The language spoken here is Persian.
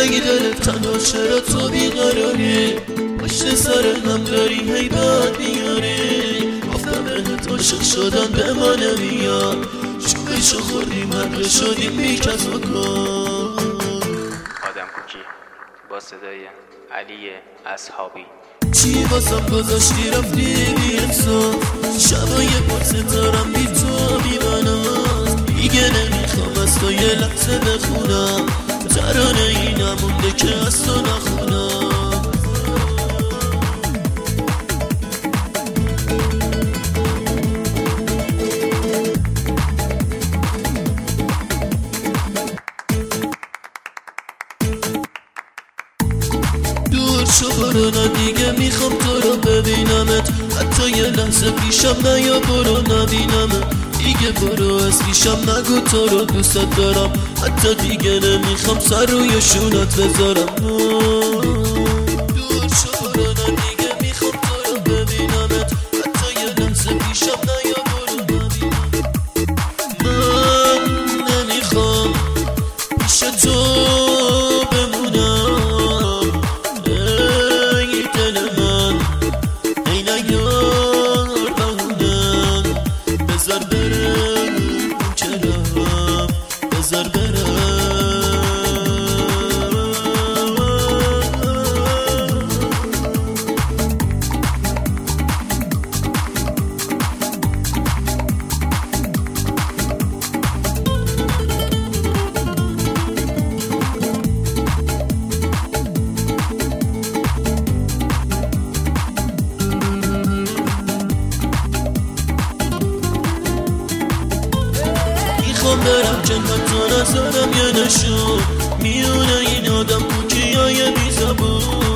ای دلت تنها چرا تو بیقراری، پشت سر هم داری هی بد میاری. گفتم بهت عاشق شدم به ما نمیاد، شوخیشو خوردیم حقه شدیم بیکس بکن. آدم کوکی با صدای علی اصحابی. چی واسم گذاشتی رفتی بی انصاف، شبای پر ستارم بی تو بی مناس. دیگه نمیخوام از تو یه لحظه بخونم، ترانه ای نمونده که از تو نخونم. دور شو برو نه دیگه میخوام تو رو ببینمت، حتی یه لحظه پیشم نیا برو نبینمت. دیگه برو از پیشم نگو تو رو دوست دارم، حتی دیگه نمیخوام سر روی شونت بذارم. دور شو برو نه دیگه میخوام تو رو ببینمت، حتی یه لحظه پیشم نیا برو نبینمت. من نمیخوام پیش تو برم جنت تو نظرم یه نشون میونه این آدم کوکیای بی زبون.